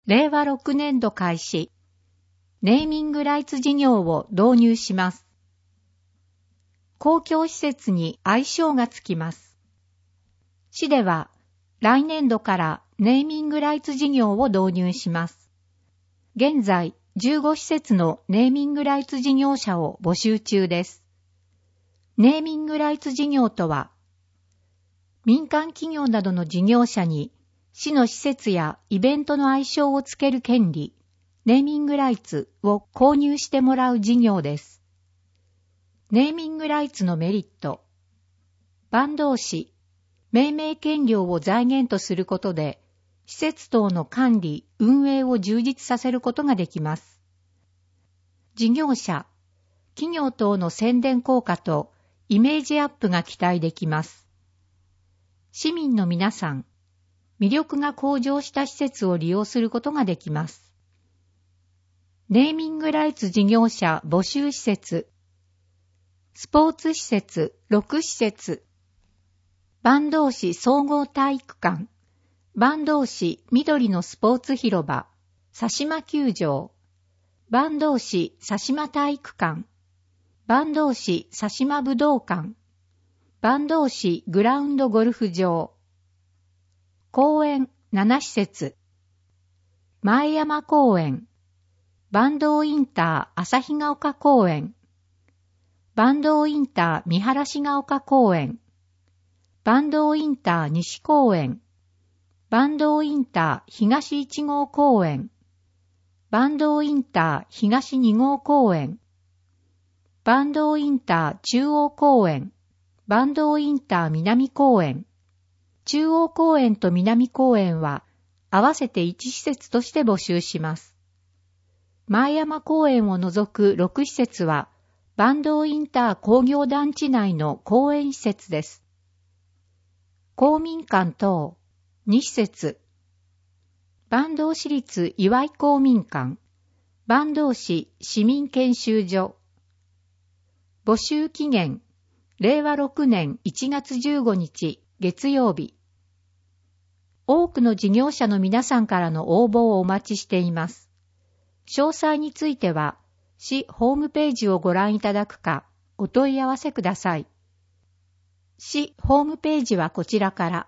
令和6年度開始、ネーミングライツ事業を導入します。公共施設に愛称がつきます。市では来年度からネーミングライツ事業を導入します。現在、15施設のネーミングライツ事業者を募集中です。ネーミングライツ事業とは、民間企業などの事業者に市の施設やイベントの愛称をつける権利、ネーミングライツを購入してもらう事業です。ネーミングライツのメリット。坂東市、命名権料を財源とすることで、施設等の管理、運営を充実させることができます。事業者、企業等の宣伝効果とイメージアップが期待できます。市民の皆さん、魅力が向上した施設を利用することができます。ネーミングライツ事業者募集施設、スポーツ施設6施設、坂東市総合体育館、坂東市緑のスポーツ広場、佐島球場、坂東市佐島体育館、坂東市佐島武道館、坂東市グラウンドゴルフ場、公園7施設、前山公園、坂東インター旭ヶ丘公園、坂東インター見晴ヶ丘公園、坂東インター西公園、坂東インター東1号公園、坂東インター東2号公園、坂東インター中央公園、坂東インター南公園、中央公園と南公園は合わせて1施設として募集します。前山公園を除く6施設は、坂東インター工業団地内の公園施設です。公民館等2施設、坂東市立岩井公民館、坂東市市民研修所。募集期限、令和6年1月15日月曜日。多くの事業者の皆さんからの応募をお待ちしています。詳細については、市ホームページをご覧いただくか、お問い合わせください。市ホームページはこちらから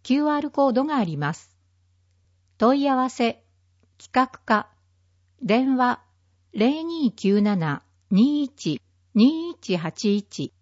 QR コードがあります。問い合わせ、企画課、電話 0297-21-2181